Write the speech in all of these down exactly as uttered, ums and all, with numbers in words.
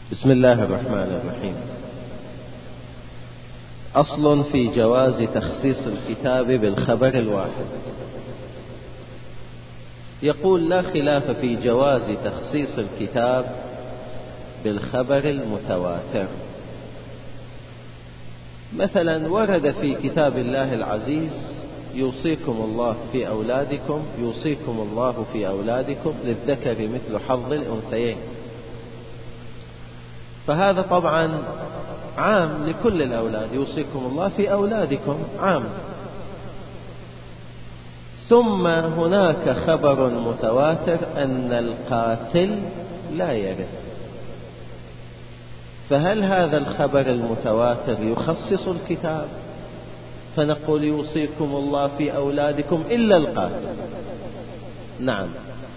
بسم الله الرحمن الرحيم. أصل في جواز تخصيص الكتاب بالخبر الواحد. يقول: لا خلاف في جواز تخصيص الكتاب بالخبر المتواتر. مثلا ورد في كتاب الله العزيز: يوصيكم الله في أولادكم يوصيكم الله في أولادكم للذكر مثل حظ الأنثيين. فهذا طبعا عام لكل الأولاد، يوصيكم الله في أولادكم عام. ثم هناك خبر متواتر أن القاتل لا يرث، فهل هذا الخبر المتواتر يخصص الكتاب فنقول يوصيكم الله في أولادكم إلا القاتل؟ نعم.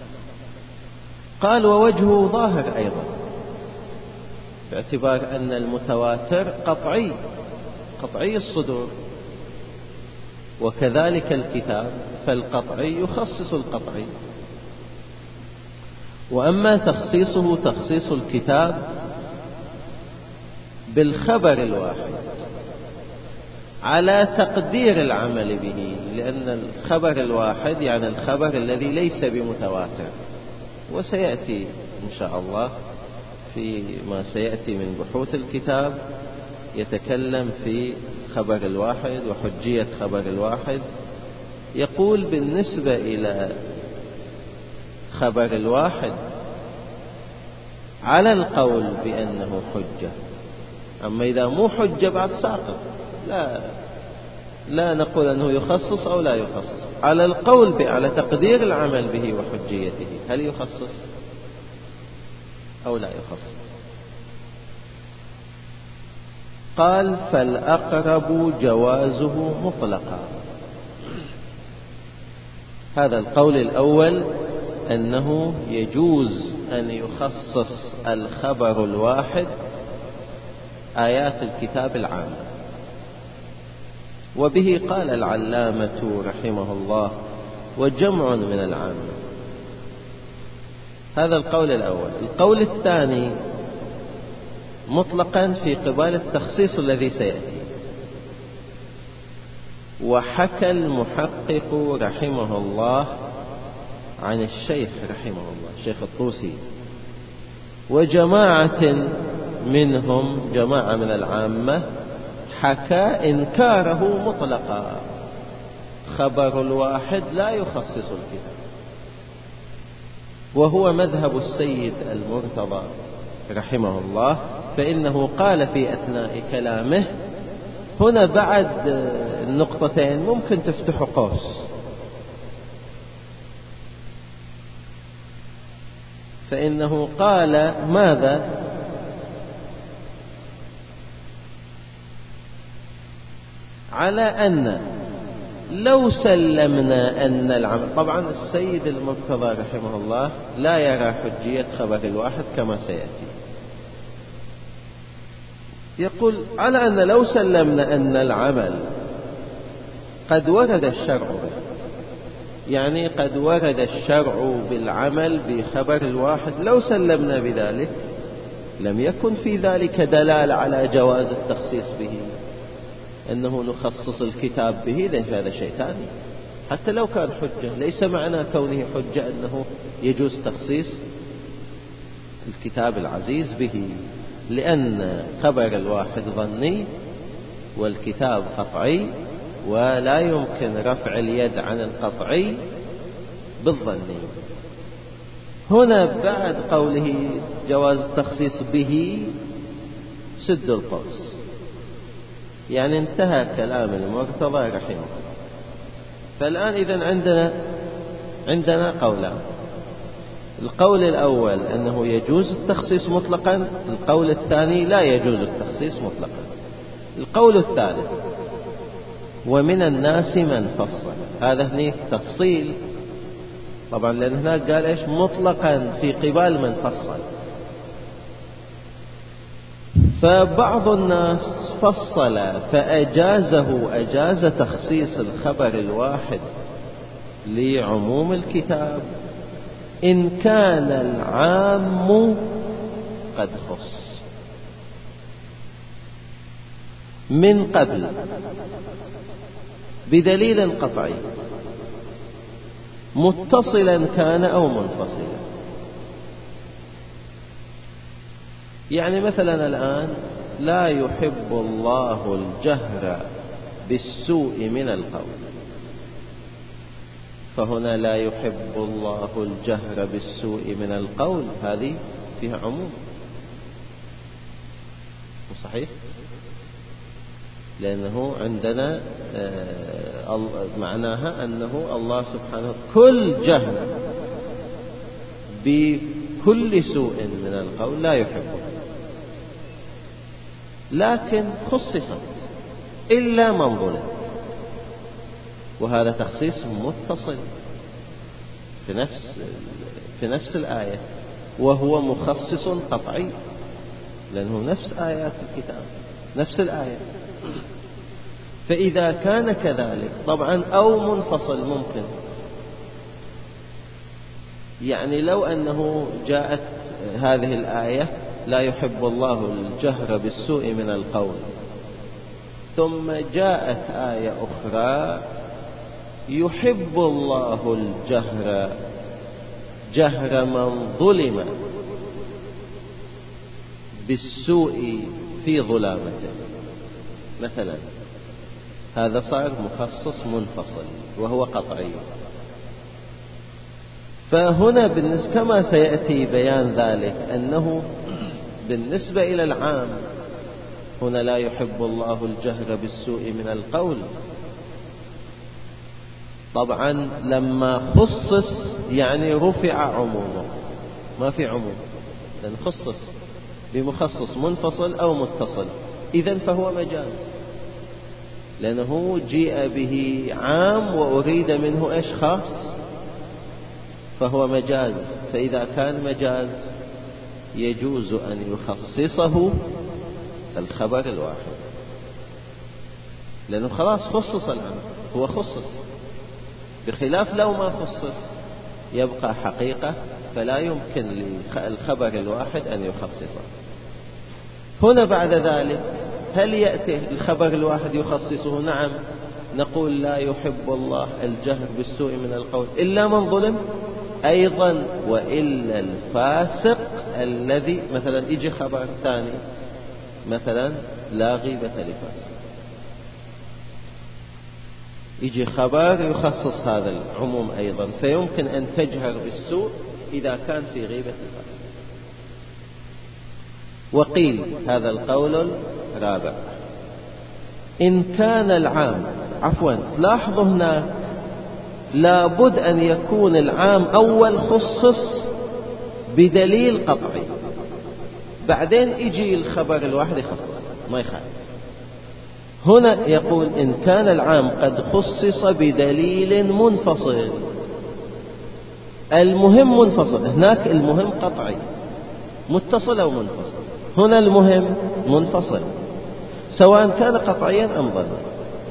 قال: ووجهه ظاهر أيضا، باعتبار أن المتواتر قطعي قطعي الصدور، وكذلك الكتاب فالقطعي يخصص القطعي. وأما تخصيصه تخصيص الكتاب بالخبر الواحد على تقدير العمل به، لأن الخبر الواحد يعني الخبر الذي ليس بمتواتر، وسيأتي إن شاء الله فيما سيأتي من بحوث الكتاب يتكلم في خبر الواحد وحجية خبر الواحد. يقول: بالنسبة إلى خبر الواحد على القول بأنه حجة، أما إذا مو حجة بعد ساقط، لا لا نقول أنه يخصص أو لا يخصص. على القول على تقدير العمل به وحجيته، هل يخصص أو لا يخصص؟ قال: فالأقرب جوازه مطلقا. هذا القول الأول، أنه يجوز أن يخصص الخبر الواحد آيات الكتاب العامة. وبه قال العلامة رحمه الله وجمع من العامة. هذا القول الأول. القول الثاني مطلقا في قبال التخصيص الذي سيأتي. وحكى المحقق رحمه الله عن الشيخ رحمه الله الشيخ الطوسي وجماعة منهم، جماعة من العامة، حكى إنكاره مطلقا. خبر الواحد لا يخصص الكتاب، وهو مذهب السيد المرتضى رحمه الله. فإنه قال في أثناء كلامه هنا بعد النقطتين ممكن تفتح قوس: فإنه قال ماذا؟ على أن لو سلمنا أن العمل، طبعا السيد المرتضى رحمه الله لا يرى حجية خبر الواحد كما سيأتي. يقول: على أن لو سلمنا أن العمل قد ورد الشرع به، يعني قد ورد الشرع بالعمل بخبر الواحد، لو سلمنا بذلك لم يكن في ذلك دلالة على جواز التخصيص به، أنه نخصص الكتاب به، ليس هذا شيء ثاني. حتى لو كان حجة، ليس معنى كونه حجة أنه يجوز تخصيص الكتاب العزيز به، لأن خبر الواحد ظني والكتاب قطعي، ولا يمكن رفع اليد عن القطعي بالظني. هنا بعد قوله جواز التخصيص به سد القوس، يعني انتهى كلام المرتضى رحمه الله. فالآن إذن عندنا عندنا قولان: القول الأول أنه يجوز التخصيص مطلقا، القول الثاني لا يجوز التخصيص مطلقا. القول الثالث: ومن الناس من فصل. هذا هنا تفصيل طبعا، لأن هناك قال إيش؟ مطلقا في قبال من فصل. فبعض الناس فصل فأجازه، أجاز تخصيص الخبر الواحد لعموم الكتاب إن كان العام قد خص. من قبل بدليل قطعي متصلا كان أو منفصلا. يعني مثلا الآن لا يحب الله الجهر بالسوء من القول، فهنا لا يحب الله الجهر بالسوء من القول، هذه فيها عموم صحيح، لأنه عندنا معناها أنه الله سبحانه كل جهر بكل سوء من القول لا يحبه، لكن خصصت إلا من ظلم، وهذا تخصيص متصل في نفس في نفس الآية، وهو مخصص قطعي لأنه نفس آيات الكتاب نفس الآية. فإذا كان كذلك طبعا أو منفصل ممكن، يعني لو أنه جاءت هذه الآية لا يحب الله الجهر بالسوء من القول، ثم جاءت آية أخرى يحب الله الجهر جهر من ظلم بالسوء في ظلامته مثلا، هذا صار مخصص منفصل وهو قطعي. فهنا بالنسبة كما سيأتي بيان ذلك أنه بالنسبة إلى العام هنا لا يحب الله الجهر بالسوء من القول، طبعا لما خصص يعني رفع عمومه، ما في عموم لأن خصص بمخصص منفصل أو متصل، إذن فهو مجاز لأنه جيء به عام وأريد منه إيش خاص، فهو مجاز. فإذا كان مجاز يجوز أن يخصصه الخبر الواحد، لأنه خلاص خصص العام، هو خصص، بخلاف لو ما خصص يبقى حقيقة فلا يمكن للخبر الواحد أن يخصصه. هنا بعد ذلك هل يأتي الخبر الواحد يخصصه؟ نعم، نقول لا يحب الله الجهر بالسوء من القول إلا من ظلم أيضا، وإلا الفاسق الذي مثلا يجي خبر ثاني مثلا لا غيبة لفاسق، يجي خبر يخصص هذا العموم أيضا، فيمكن أن تجهر بالسوء إذا كان في غيبة الفاسق. وقيل هذا القول الرابع إن كان العام عفوا تلاحظوا هناك لابد أن يكون العام أول خصص بدليل قطعي، بعدين يجي الخبر الواحد يخصص ما يخالف. هنا يقول إن كان العام قد خصص بدليل منفصل، المهم منفصل، هناك المهم قطعي متصل أو منفصل، هنا المهم منفصل سواء كان قطعيا أم ظنا،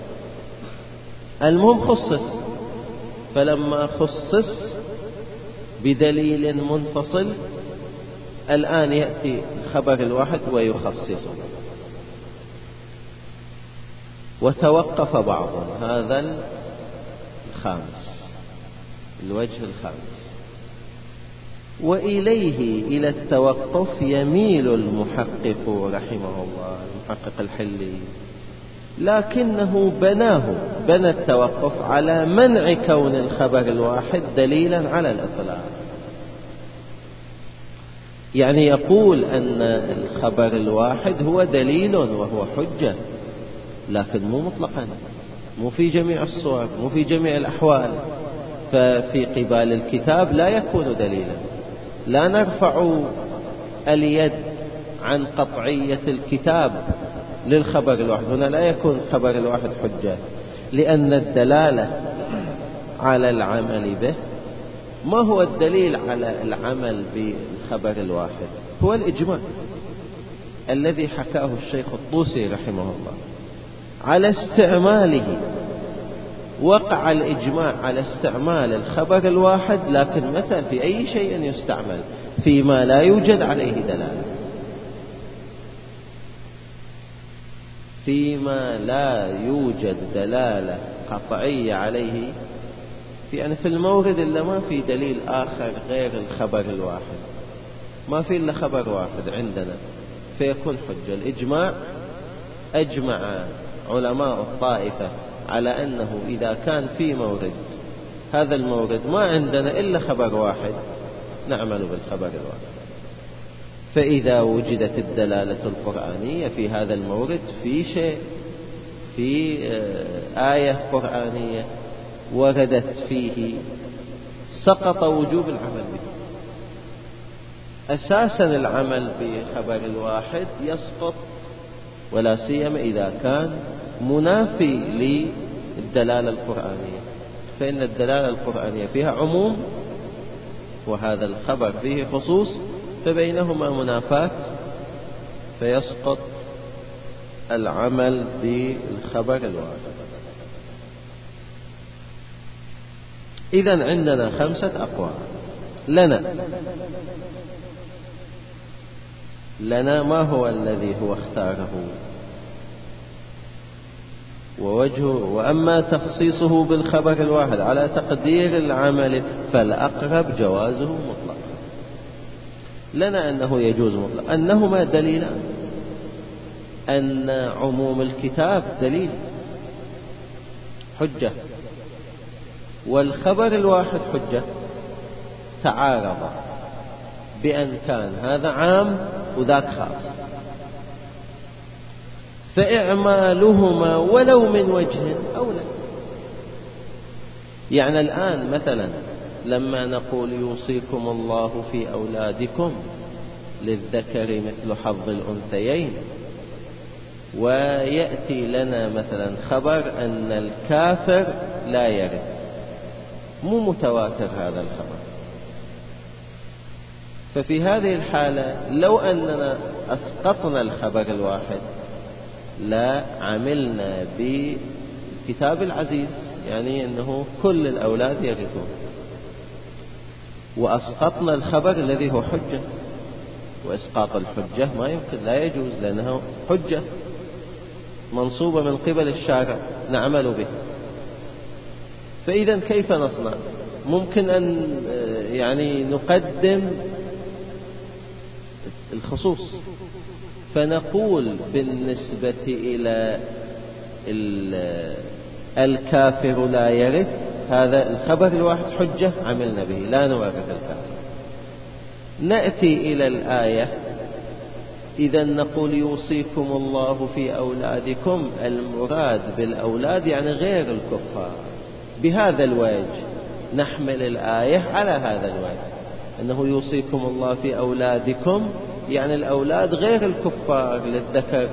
المهم خصص. فلما خصص بدليل منفصل الآن يأتي الخبر الواحد ويخصصه. وتوقف بعضهم، هذا الخامس الوجه الخامس، وإليه إلى التوقف يميل المحقق رحمه الله المحقق الحلي، لكنه بناه بنى التوقف على منع كون الخبر الواحد دليلا على الإطلاق. يعني يقول أن الخبر الواحد هو دليل وهو حجة، لكن مو مطلقا، مو في جميع الصور، مو في جميع الأحوال. ففي قبال الكتاب لا يكون دليلا، لا نرفع اليد عن قطعية الكتاب للخبر الواحد، هنا لا يكون خبر الواحد حجة، لأن الدلالة على العمل به ما هو الدليل على العمل بالخبر الواحد؟ هو الإجماع الذي حكاه الشيخ الطوسي رحمه الله على استعماله. وقع الإجماع على استعمال الخبر الواحد، لكن متى في أي شيء يستعمل؟ فيما لا يوجد عليه دلالة، فيما لا يوجد دلالة قطعية عليه، يعني في المورد إلا ما في دليل آخر غير الخبر الواحد، ما في إلا خبر واحد عندنا فيكون حجة. الإجماع أجمع علماء الطائفة على أنه إذا كان في مورد، هذا المورد ما عندنا إلا خبر واحد، نعمل بالخبر الواحد. فإذا وجدت الدلالة القرآنية في هذا المورد، في شيء، في آية قرآنية وردت فيه، سقط وجوب العمل به. أساسا العمل بخبر الواحد يسقط، ولا سيما إذا كان منافي للدلالة القرآنية، فإن الدلالة القرآنية فيها عموم وهذا الخبر فيه خصوص، فبينهما منافاة، فيسقط العمل بالخبر الواحد. إذن عندنا خمسة أقوال. لنا لنا ما هو الذي هو اختاره ووجهه. وأما تخصيصه بالخبر الواحد على تقدير العمل فالأقرب جوازه مطلق. لنا أنه يجوز مطلق، أنهما دليلان، أن عموم الكتاب دليل حجة، والخبر الواحد حجة، تعارض بأن كان هذا عام وذاك خاص، فإعمالهما ولو من وجه أولى. يعني الآن مثلا لما نقول يوصيكم الله في أولادكم للذكر مثل حظ الأنثيين، ويأتي لنا مثلا خبر أن الكافر لا يرث، مو متواتر هذا الخبر، ففي هذه الحالة لو أننا أسقطنا الخبر الواحد لا عملنا بالكتاب العزيز، يعني أنه كل الأولاد يرثون، وأسقطنا الخبر الذي هو حجة، وإسقاط الحجة ما يمكن، لا يجوز، لأنه حجة منصوبة من قبل الشارع نعمل به. فإذا كيف نصنع؟ ممكن أن يعني نقدم الخصوص، فنقول بالنسبة إلى الكافر لا يرث، هذا الخبر الواحد حجة عملنا به، لا نوافق الكافر. نأتي إلى الآية، إذا نقول يوصيكم الله في أولادكم، المراد بالأولاد يعني غير الكفار، بهذا الوجه نحمل الآية على هذا الوجه، أنه يوصيكم الله في أولادكم يعني الأولاد غير الكفار، للذكر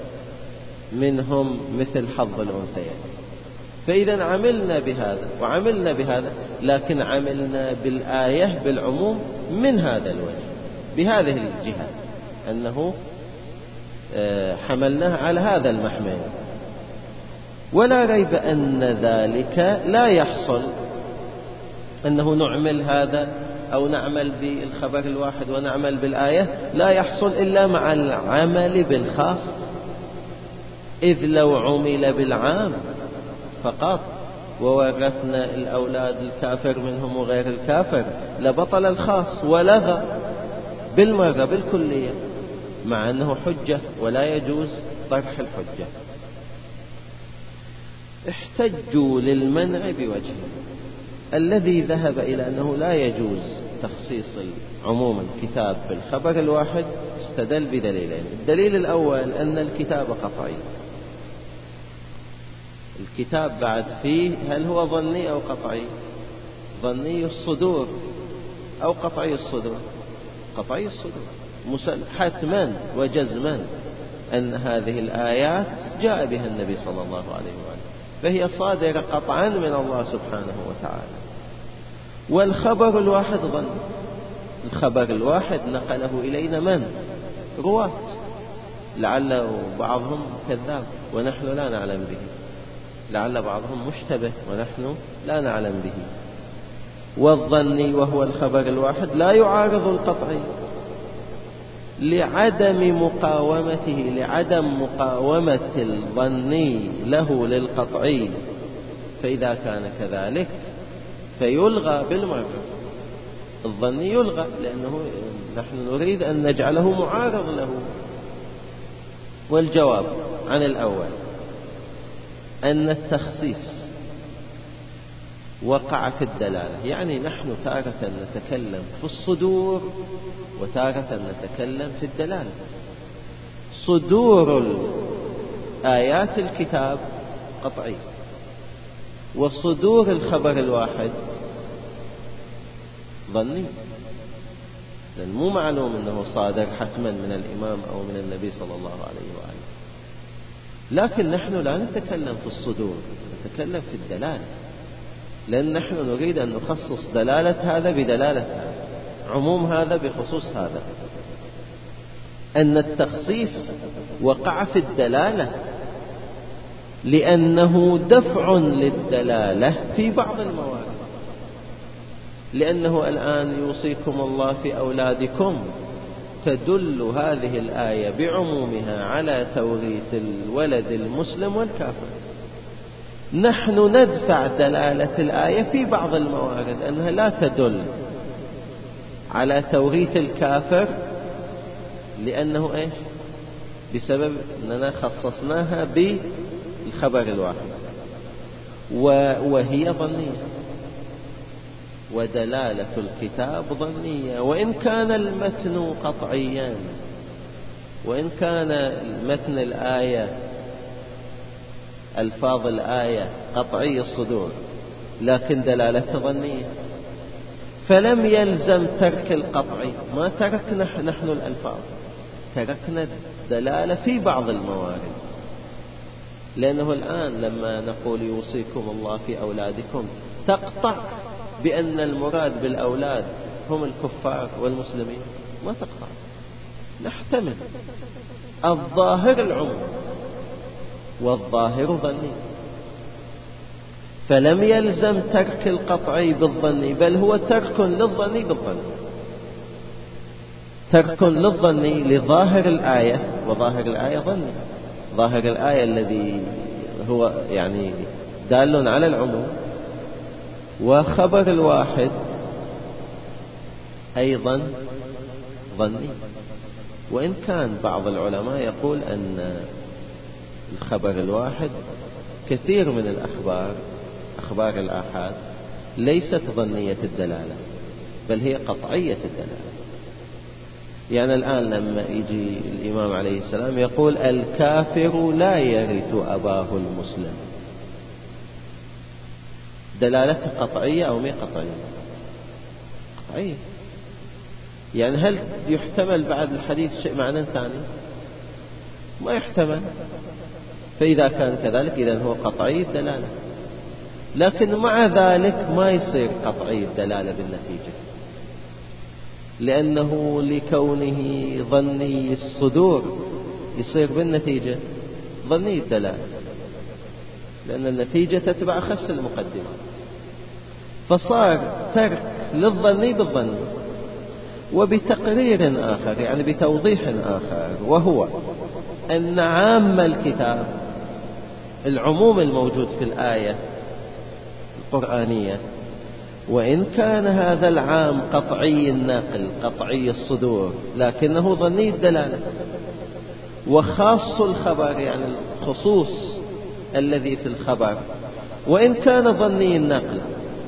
منهم مثل حظ الأنثيين. فإذا عملنا بهذا وعملنا بهذا، لكن عملنا بالآية بالعموم من هذا الوجه، بهذه الجهة، أنه حملناه على هذا المحمل. ولا ريب أن ذلك لا يحصل، أنه نعمل هذا أو نعمل بالخبر الواحد ونعمل بالآية، لا يحصل إلا مع العمل بالخاص، إذ لو عمل بالعام فقط وورثنا الأولاد الكافر منهم وغير الكافر لبطل الخاص ولغى بالمرة بالكلية، مع أنه حجة ولا يجوز طرح الحجة. احتجوا للمنع بوجه، الذي ذهب إلى أنه لا يجوز تخصيص عموم الكتاب بالخبر الواحد استدل بدليلين. الدليل الأول أن الكتاب قطعي، الكتاب بعد فيه هل هو ظني أو قطعي؟ ظني الصدور أو قطعي الصدور؟ قطعي الصدور، حتما وجزما أن هذه الآيات جاء بها النبي صلى الله عليه وآله، فهي صادرة قطعا من الله سبحانه وتعالى. والخبر الواحد ظن، الخبر الواحد نقله إلينا من؟ رواة، لعل بعضهم كذاب ونحن لا نعلم به، لعل بعضهم مشتبه ونحن لا نعلم به. والظني وهو الخبر الواحد لا يعارض القطعي، لعدم مقاومته، لعدم مقاومة الظني له للقطعي، فإذا كان كذلك فيلغى بالمرة، الظني يلغى، لأنه نحن نريد أن نجعله معارض له. والجواب عن الأول أن التخصيص وقع في الدلالة، يعني نحن تارة نتكلم في الصدور وتارة نتكلم في الدلالة. صدور آيات الكتاب قطعي، وصدور الخبر الواحد ظني، لأن مو معلوم أنه صادر حتما من الإمام أو من النبي صلى الله عليه وآله. لكن نحن لا نتكلم في الصدور، نتكلم في الدلالة، لأن نحن نريد أن نخصص دلالة هذا بدلالة هذا، عموم هذا بخصوص هذا. أن التخصيص وقع في الدلالة لأنه دفع للدلالة في بعض الموارد، لأنه الآن يوصيكم الله في أولادكم، تدل هذه الآية بعمومها على توريث الولد المسلم والكافر. نحن ندفع دلالة الآية في بعض الموارد أنها لا تدل على توريث الكافر، لأنه إيش؟ بسبب أننا خصصناها بالخبر الواحد، وهي ظنية، ودلالة الكتاب ظنية، وإن كان المتن قطعيا، وإن كان متن الآية ألفاظ الآية قطعي الصدور، لكن دلالته ظنية. فلم يلزم ترك القطعي، ما تركنا نحن الألفاظ، تركنا الدلالة في بعض الموارد. لأنه الآن لما نقول يوصيكم الله في أولادكم، تقطع بأن المراد بالأولاد هم الكفار والمسلمين؟ ما تقطع، نحتمل الظاهر العموم، والظاهر ظني، فلم يلزم ترك القطعي بالظني، بل هو ترك للظني بالظني، ترك للظني لظاهر الآية، وظاهر الآية ظني، ظاهر الآية الذي هو يعني دال على العموم، وخبر الواحد أيضا ظني. وإن كان بعض العلماء يقول أن الخبر الواحد كثير من الأخبار، أخبار الآحاد، ليست ظنية الدلالة، بل هي قطعية الدلالة. يعني الآن لما يجي الإمام عليه السلام يقول الكافر لا يرث أباه المسلم، دلالته قطعية أو مي قطعية؟ قطعية. يعني هل يحتمل بعد الحديث شيء معنى ثاني؟ ما يحتمل. فإذا كان كذلك إذن هو قطعي الدلالة، لكن مع ذلك ما يصير قطعي الدلالة بالنتيجة، لأنه لكونه ظني الصدور يصير بالنتيجة ظني الدلالة، لأن النتيجة تتبع أخس المقدمات، فصار ترك للظني بالظني. وبتقرير آخر، يعني بتوضيح آخر، وهو أن عام الكتاب، العموم الموجود في الآية القرآنية، وإن كان هذا العام قطعي الناقل قطعي الصدور، لكنه ظني الدلالة. وخاص الخبر، يعني الخصوص الذي في الخبر، وإن كان ظني النقل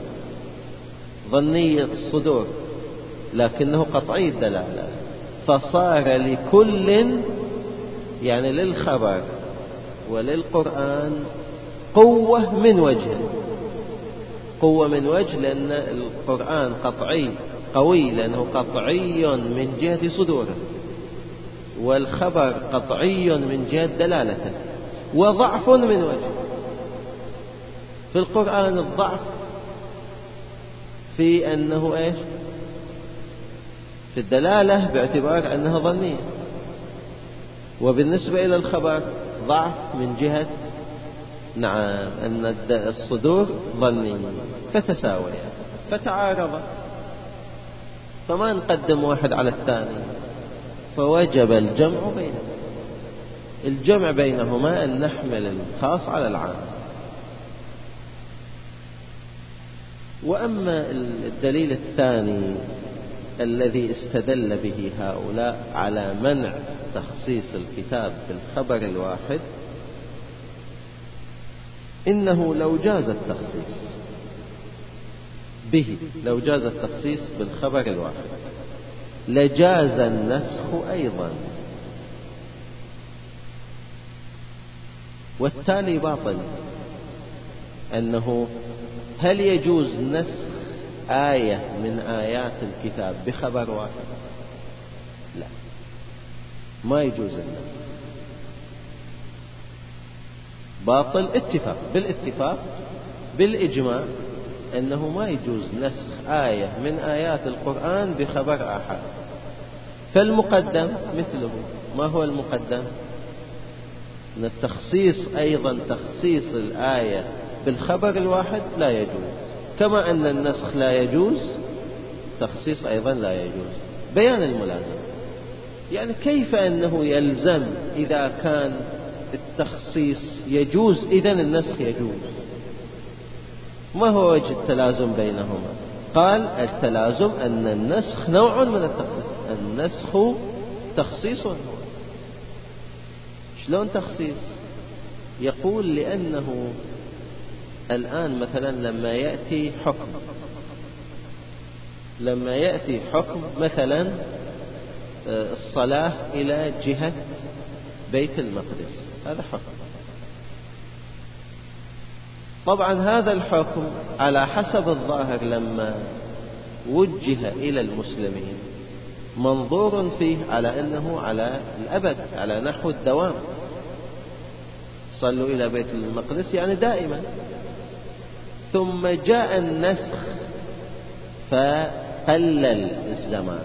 ظني الصدور، لكنه قطعي الدلالة. فصار لكل، يعني للخبر وللقرآن، قوة من وجه، قوة من وجه، لأن القرآن قطعي قوي لأنه قطعي من جهة صدوره، والخبر قطعي من جهة دلالته، وضعف من وجه. في القرآن الضعف في أنه إيش؟ في الدلالة باعتبار أنها ظنية، وبالنسبة إلى الخبر ضعف من جهة نعم أن الصدور ظني، فتساويا فتعارضا، فما نقدم واحد على الثاني، فوجب الجمع بينهما. الجمع بينهما أن نحمل الخاص على العام. وأما الدليل الثاني الذي استدل به هؤلاء على منع تخصيص الكتاب بالخبر الواحد، إنه لو جاز التخصيص به، لو جاز التخصيص بالخبر الواحد لجاز النسخ أيضا، والتالي باطل. أنه هل يجوز نسخ آية من آيات الكتاب بخبر واحد؟ لا، ما يجوز النسخ. باطل اتفاق، بالاتفاق بالإجماع أنه ما يجوز نسخ آية من آيات القرآن بخبر آحاد. فالمقدم مثله. ما هو المقدم؟ أن التخصيص أيضا تخصيص الآية بالخبر الواحد لا يجوز، كما أن النسخ لا يجوز، تخصيص أيضا لا يجوز. بيان الملازمة، يعني كيف أنه يلزم إذا كان التخصيص يجوز إذن النسخ يجوز؟ ما هو وجه التلازم بينهما؟ قال التلازم أن النسخ نوع من التخصيص. النسخ تخصيص. شلون تخصيص؟ يقول لأنه الآن مثلا لما يأتي حكم لما يأتي حكم مثلا الصلاة إلى جهة بيت المقدس، هذا حكم. طبعا هذا الحكم على حسب الظاهر لما وجه إلى المسلمين منظور فيه على أنه على الأبد، على نحو الدوام. صلوا إلى بيت المقدس يعني دائما. ثم جاء النسخ فقلل الزمان،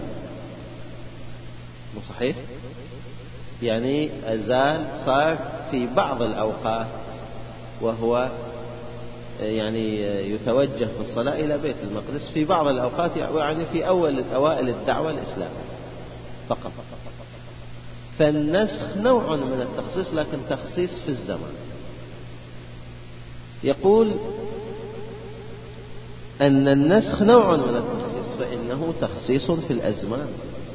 مو صحيح؟ يعني أزال، صار في بعض الأوقات وهو يعني يتوجه في الصلاة إلى بيت المقدس في بعض الأوقات، يعني في أول أوائل الدعوة الإسلامية فقط. فالنسخ نوع من التخصيص، لكن تخصيص في الزمان. يقول أن النسخ نوع من التخصيص فإنه تخصيص في الأزمان.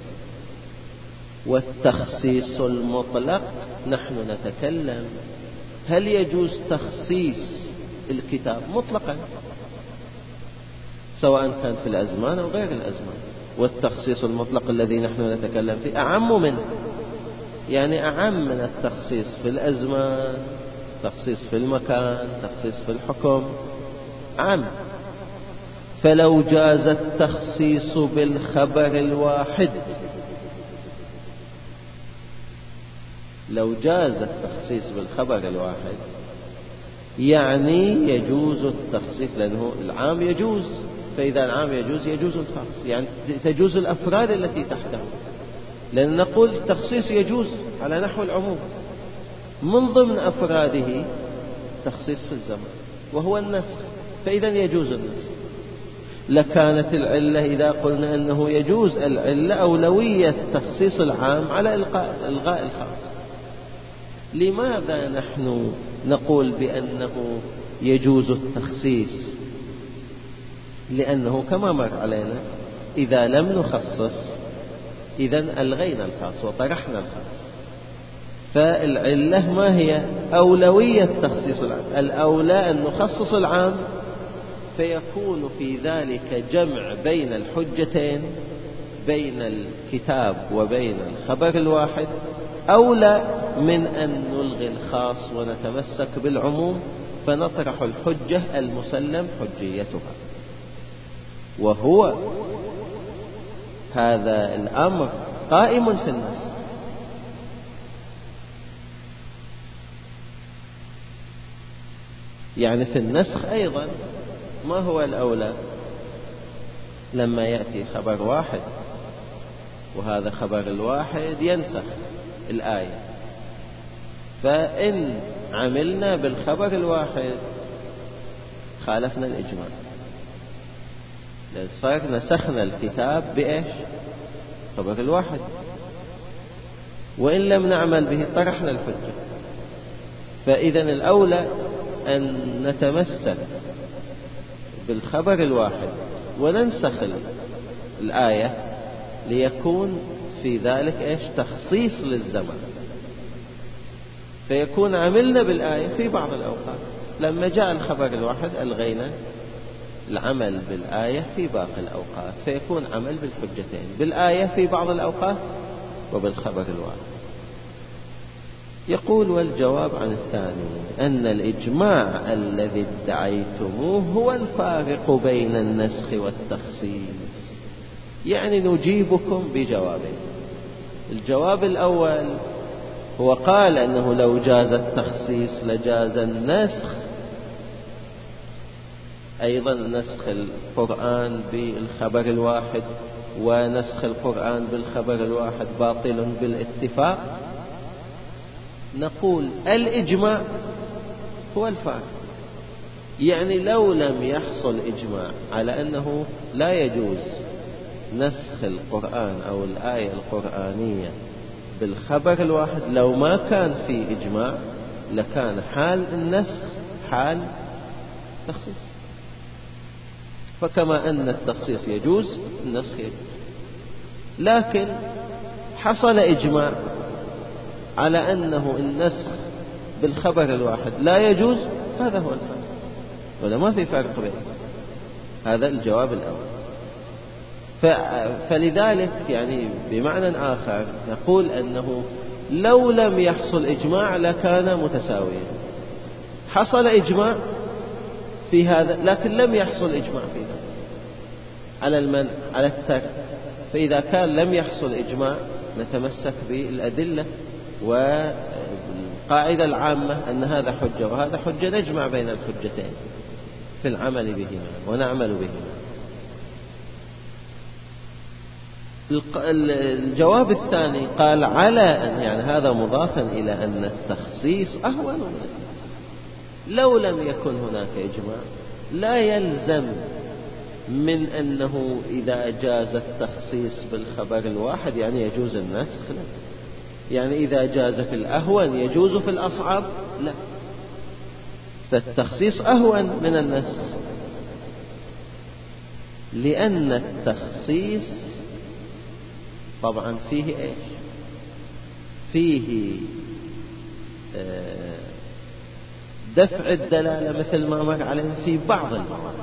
والتخصيص المطلق نحن نتكلم هل يجوز تخصيص الكتاب مطلقا سواء كان في الأزمان أو غير الأزمان. والتخصيص المطلق الذي نحن نتكلم فيه أعم منه، يعني أعم من التخصيص في الأزمان، تخصيص في المكان، تخصيص في الحكم، عام. فلو جاز التخصيص بالخبر الواحد، لو جاز التخصيص بالخبر الواحد يعني يجوز التخصيص، لأنه العام يجوز، فإذا العام يجوز يجوز الخاص، يعني تجوز الأفراد التي تحته. لأن نقول التخصيص يجوز على نحو العموم، من ضمن أفراده تخصيص في الزمن وهو النسخ، فإذا يجوز النسخ. لكانت العلة إذا قلنا أنه يجوز العلة أولوية تخصيص العام على إلغاء الخاص. لماذا نحن نقول بأنه يجوز التخصيص؟ لأنه كما مر علينا إذا لم نخصص إذن ألغينا الخاص وطرحنا الخاص. فالعلة ما هي؟ أولوية تخصيص العام. الأولى أن نخصص العام، فيكون في ذلك جمع بين الحجتين، بين الكتاب وبين الخبر الواحد، أولى من أن نلغي الخاص ونتمسك بالعموم فنطرح الحجة المسلم حجيتها. وهو هذا الأمر قائم في النسخ. يعني في النسخ أيضا ما هو الأولى؟ لما يأتي خبر واحد وهذا خبر الواحد ينسخ الآية، فإن عملنا بالخبر الواحد خالفنا الإجماع، لأن صار نسخنا الكتاب بإيش؟ خبر الواحد. وإن لم نعمل به طرحنا الحجة. فإذا الأولى أن نتمسك بالخبر الواحد وننسخ الآية ليكون في ذلك إيش تخصيص للزمن، فيكون عملنا بالآية في بعض الأوقات. لما جاء الخبر الواحد ألغينا العمل بالآية في باقي الأوقات، فيكون عمل بالحجتين، بالآية في بعض الأوقات وبالخبر الواحد. يقول: والجواب عن الثاني أن الإجماع الذي ادعيتموه هو الفارق بين النسخ والتخصيص. يعني نجيبكم بجوابين. الجواب الأول هو قال أنه لو جاز التخصيص لجاز النسخ، أيضا نسخ القرآن بالخبر الواحد ونسخ القرآن بالخبر الواحد باطل بالاتفاق. نقول الإجماع هو الفارق. يعني لو لم يحصل إجماع على أنه لا يجوز نسخ القرآن أو الآية القرآنية بالخبر الواحد، لو ما كان في إجماع لكان حال النسخ حال تخصيص. فكما أن التخصيص يجوز النسخ يجوز، لكن حصل إجماع على أنه النسخ بالخبر الواحد لا يجوز، هذا هو الفرق، ولا ما في فرق بين هذا الجواب الأول. فلذلك يعني بمعنى آخر نقول أنه لو لم يحصل إجماع لكان متساويا. حصل إجماع في هذا لكن لم يحصل إجماع في هذا على المنع على الترك. فإذا كان لم يحصل إجماع نتمسك بالأدلة والقاعدة العامة أن هذا حجة وهذا حجة، نجمع بين الحجتين في العمل بهما ونعمل بهما. الجواب الثاني قال على أن يعني هذا مضافا إلى أن التخصيص أهون من النسخ. لو لم يكن هناك إجماع لا يلزم من أنه إذا جاز التخصيص بالخبر الواحد يعني يجوز النسخ، لا. يعني إذا جاز في الأهون يجوز في الأصعب، لا. فالتخصيص أهون من النسخ، لأن التخصيص طبعا فيه إيش؟ فيه دفع الدلالة مثل ما مر علينا في بعض المواضع،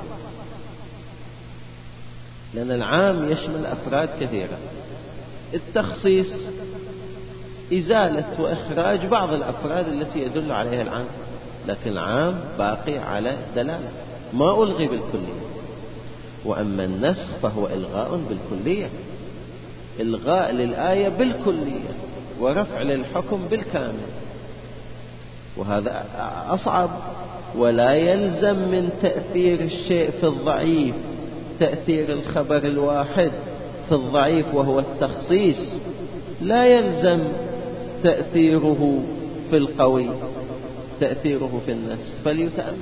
لأن العام يشمل أفراد كثيرة. التخصيص إزالة وإخراج بعض الأفراد التي يدل عليها العام، لكن العام باقي على دلالة ما ألغي بالكلية. وأما النسخ فهو إلغاء بالكلية، إلغاء للآية بالكلية ورفع للحكم بالكامل، وهذا أصعب. ولا يلزم من تأثير الشيء في الضعيف تأثير الخبر الواحد في الضعيف وهو التخصيص، لا يلزم تأثيره في القوي تأثيره في النسخ، فليتأمل.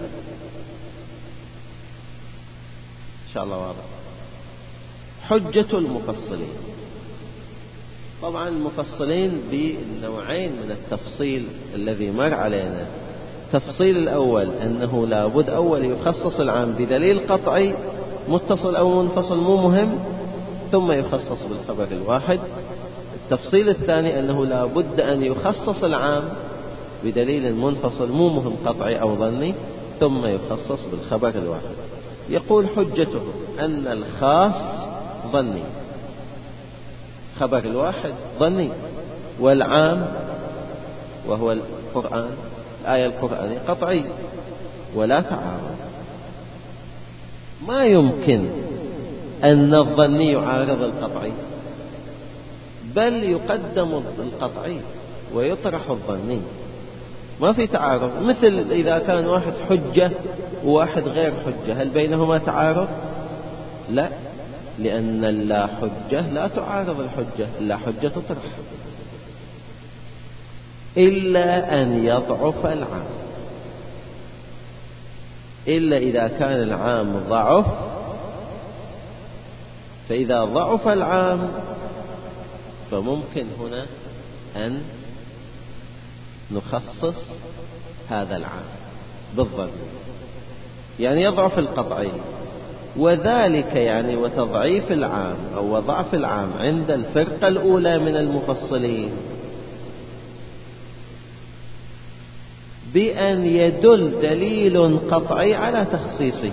إن شاء الله واضح. حجة المفصلين. طبعا المفصلين بالنوعين من التفصيل الذي مر علينا. التفصيل الأول أنه لابد أول يخصص العام بدليل قطعي متصل أو منفصل مو مهم، ثم يخصص بالخبر الواحد. التفصيل الثاني أنه لابد أن يخصص العام بدليل منفصل مو مهم قطعي أو ظني، ثم يخصص بالخبر الواحد. يقول حجته أن الخاص ظني، خبر الواحد ظني، والعام وهو القرآن الآية القرآنية قطعي، ولا تعارض. ما يمكن أن الظني يعارض القطعي، بل يقدم القطعي ويطرح الظني، ما في تعارض. مثل إذا كان واحد حجة وواحد غير حجة، هل بينهما تعارض؟ لا، لأن اللا حجة لا تعارض الحجة، اللا حجة تطرح، إلا أن يضعف العام. إلا إذا كان العام ضعف، فإذا ضعف العام فممكن هنا أن نخصص هذا العام بالظن، يعني يضعف القطعي. وذلك يعني وتضعيف العام أو وضعف العام عند الفرقة الأولى من المفصلين بأن يدل دليل قطعي على تخصيصه،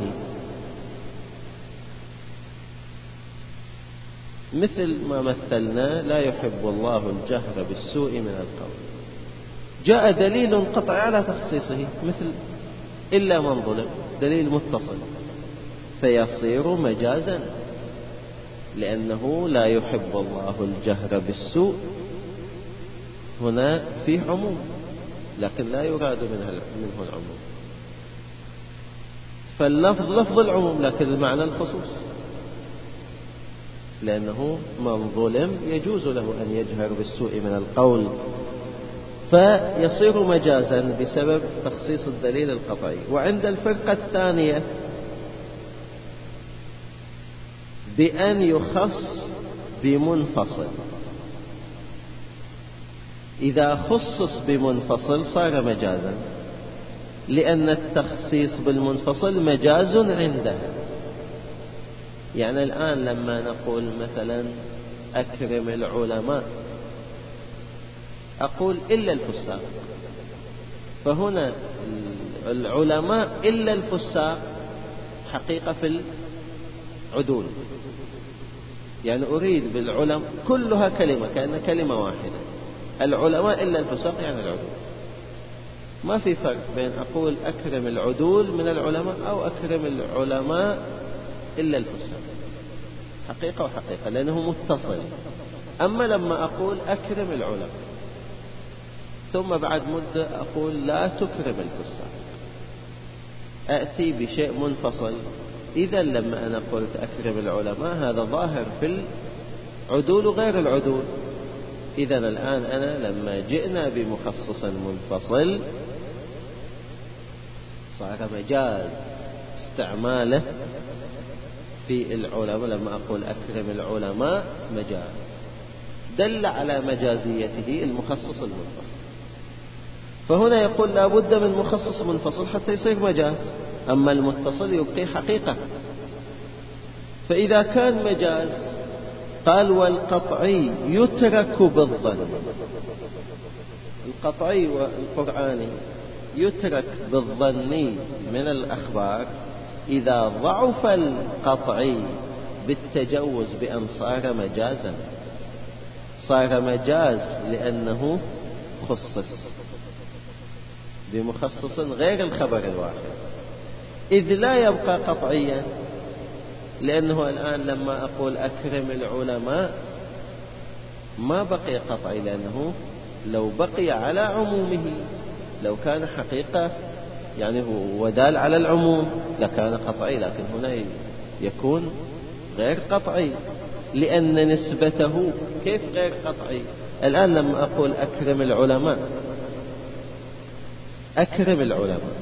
مثل ما مثلنا لا يحب الله الجهر بالسوء من القول، جاء دليل قطعي على تخصيصه مثل إلا من ظلم، دليل متصل فيصير مجازا، لأنه لا يحب الله الجهر بالسوء هنا فيه عموم لكن لا يراد منه العموم، فاللفظ لفظ العموم لكن المعنى الخصوص، لأنه من ظلم يجوز له أن يجهر بالسوء من القول، فيصير مجازا بسبب تخصيص الدليل القطعي. وعند الفرقة الثانية بأن يخص بمنفصل، إذا خصص بمنفصل صار مجازا، لأن التخصيص بالمنفصل مجاز عنده. يعني الآن لما نقول مثلا أكرم العلماء أقول إلا الفساق، فهنا العلماء إلا الفساق حقيقة في العدول، يعني أريد بالعلماء كلها كلمة كأن كلمة واحدة، العلماء إلا الفساق يعني العدول، ما في فرق بين أقول أكرم العدول من العلماء أو أكرم العلماء إلا الفساق، حقيقة وحقيقة لأنه متصل. أما لما أقول أكرم العلماء ثم بعد مدة أقول لا تكرم الفساق، أأتي بشيء منفصل. إذا لما أنا قلت أكرم العلماء هذا ظاهر في العدول وغير العدول. إذا الآن أنا لما جئنا بمخصص منفصل صار مجاز استعماله في العلماء، لما أقول أكرم العلماء مجاز دل على مجازيته المخصص المنفصل. فهنا يقول لا بد من مخصص منفصل حتى يصير مجاز، أما المتصل يبقي حقيقة. فإذا كان مجاز قال والقطعي يترك بالظن، القطعي والقرآني يترك بالظن من الأخبار إذا ضعف القطعي بالتجوز بأن صار مجازا، صار مجاز لأنه خصص بمخصص غير الخبر الواحد، إذ لا يبقى قطعيا، لأنه الآن لما أقول أكرم العلماء ما بقي قطعي، لأنه لو بقي على عمومه لو كان حقيقة يعني هو ودال على العموم لكان قطعي، لكن هنا يكون غير قطعي لأن نسبته كيف غير قطعي. الآن لما أقول أكرم العلماء أكرم العلماء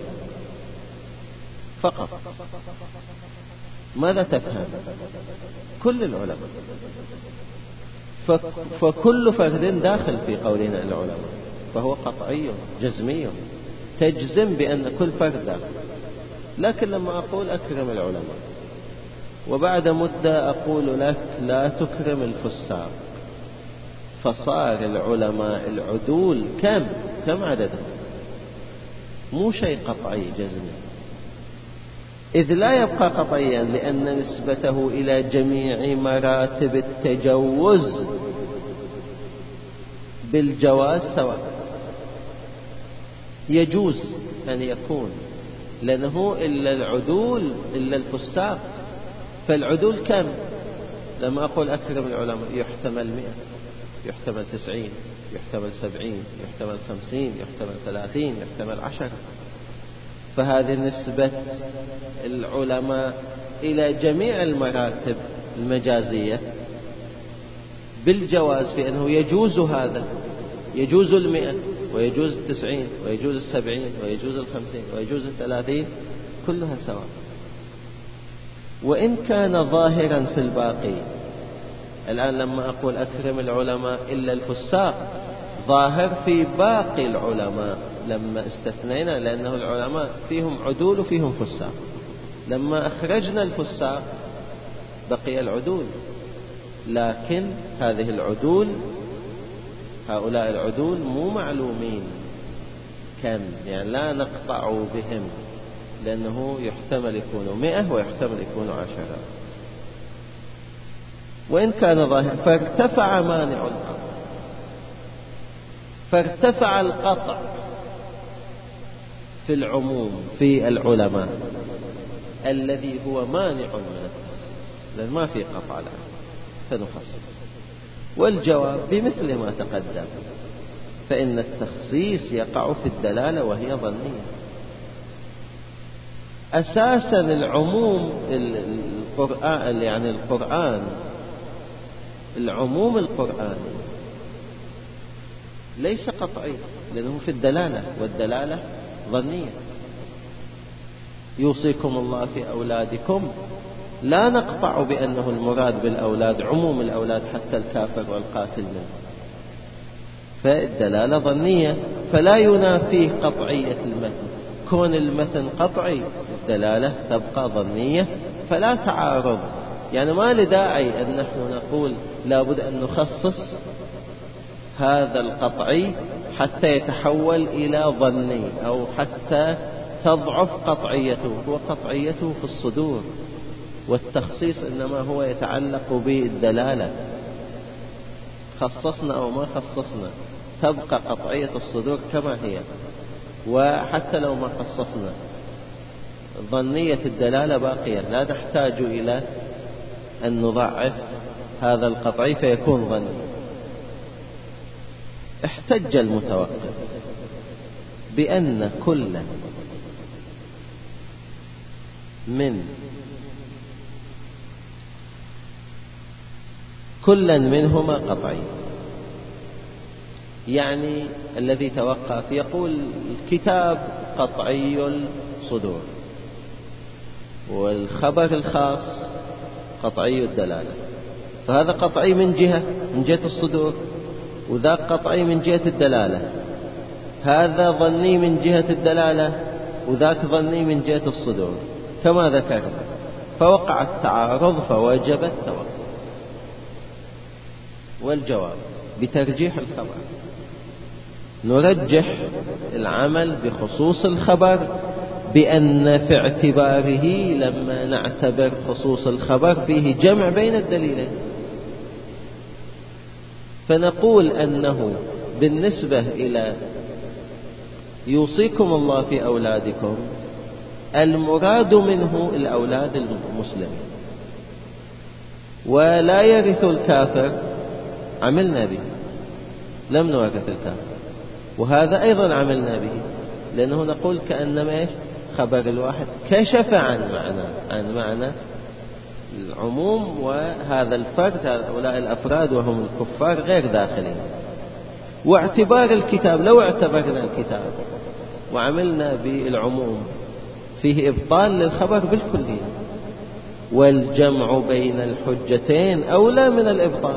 فقط، ماذا تفهم؟ كل العلماء، فكل فرد داخل في قولنا العلماء، فهو قطعي جزمي تجزم بأن كل فرد داخل. لكن لما أقول أكرم العلماء وبعد مدة أقول لك لا تكرم الفساق، فصار العلماء العدول كم كم عددهم؟ مو شيء قطعي جزمي، إذ لا يبقى قطعيا لأن نسبته إلى جميع مراتب التجوز بالجواز سواء، يجوز أن يكون، لأنه إلا العدول إلا الفساق، فالعدول كم؟ لما أقول أكرم العلماء يحتمل مئة، يحتمل تسعين، يحتمل سبعين، يحتمل خمسين، يحتمل ثلاثين، يحتمل عشر، فهذه نسبة العلماء إلى جميع المراتب المجازية بالجواز، في أنه يجوز هذا، يجوز المئة ويجوز التسعين ويجوز السبعين ويجوز الخمسين ويجوز الثلاثين، كلها سواء. وإن كان ظاهرا في الباقي، الآن لما أقول أكرم العلماء إلا الفساق ظاهر في باقي العلماء لما استثنينا، لأنه العلماء فيهم عدول وفيهم فساق. لما أخرجنا الفساق بقي العدول، لكن هذه العدول هؤلاء العدول مو معلومين كم، يعني لا نقطع بهم، لأنه يحتمل يكونوا مئة ويحتمل يكونوا عشرة، وإن كان ظاهر. فارتفع مانع القطع، فارتفع القطع في العموم في العلماء الذي هو مانع من التخصيص، لأن ما في قطع الآن فنخصص. والجواب بمثل ما تقدم، فإن التخصيص يقع في الدلالة وهي ظنية. أساسا العموم القرآن، يعني القرآن العموم القرآني ليس قطعي، لأنه في الدلالة، والدلالة ظنية. يوصيكم الله في أولادكم، لا نقطع بأنه المراد بالأولاد عموم الأولاد حتى الكافر والقاتل منه، فالدلالة ظنية، فلا ينافيه قطعية المتن. كون المتن قطعي الدلالة تبقى ظنية، فلا تعارض. يعني ما لداعي أن نحن نقول لابد أن نخصص هذا القطعي حتى يتحول إلى ظني، أو حتى تضعف قطعيته. هو قطعيته في الصدور، والتخصيص إنما هو يتعلق بالدلالة. خصصنا أو ما خصصنا تبقى قطعية الصدور كما هي، وحتى لو ما خصصنا ظنية الدلالة باقية، لا نحتاج إلى أن نضعف هذا القطعي فيكون ظني. احتج المتوقف بأن كل من كلا منهما قطعي، يعني الذي توقف يقول الكتاب قطعي الصدور، والخبر الخاص قطعي الدلالة، فهذا قطعي من جهة من جهة الصدور، وذاك قطعي من جهة الدلالة. هذا ظني من جهة الدلالة، وذاك ظني من جهة الصدور كما ذكرنا، فوقع التعارض فوجب التوقف. والجواب بترجيح الخبر، نرجح العمل بخصوص الخبر، بأن في اعتباره لما نعتبر خصوص الخبر فيه جمع بين الدليلين، فنقول أنه بالنسبة إلى يوصيكم الله في أولادكم المراد منه الأولاد المسلمين، ولا يرث الكافر عملنا به، لم نورث الكافر، وهذا أيضا عملنا به، لأنه نقول كأنما إيش خبر الواحد كشف عن معنى عن معنى العموم، وهذا الفرد هؤلاء الأفراد وهم الكفار غير داخلين. واعتبار الكتاب، لو اعتبرنا الكتاب وعملنا بالعموم فيه إبطال للخبر بالكلية، والجمع بين الحجتين أولى من الإبطال،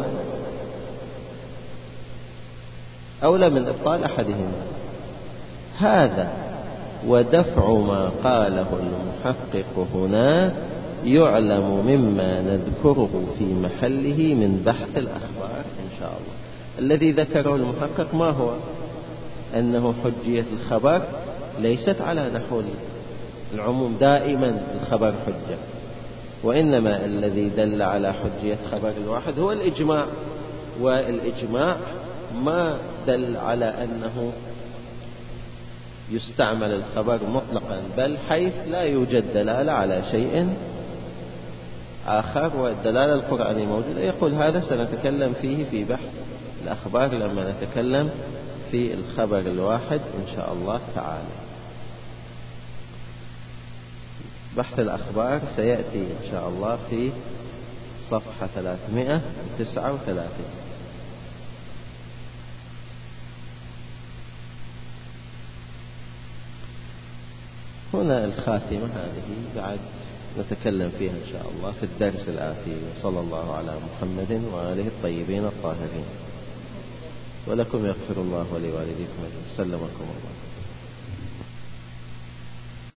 أولى من إبطال أحدهما. هذا ودفع ما قاله المحقق هنا يعلم مما نذكره في محله من بحث الأخبار إن شاء الله. الذي ذكره المحقق ما هو؟ أنه حجية الخبر ليست على نحو العموم، دائما الخبر حجة، وإنما الذي دل على حجية خبر الواحد هو الإجماع، والإجماع ما دل على أنه يستعمل الخبر مطلقا، بل حيث لا يوجد دلالة على شيء آخر والدلالة القرآنية موجودة. يقول هذا سنتكلم فيه في بحث الأخبار لما نتكلم في الخبر الواحد إن شاء الله تعالى. بحث الأخبار سيأتي إن شاء الله في صفحة ثلاثمائة وتسعة وثلاثين. هنا الخاتمة هذه بعد نتكلم فيها إن شاء الله في الدرس الآتي. صلى الله على محمد وآله الطيبين الطاهرين. ولكم يغفر الله ولي والديكم سلمكم الله.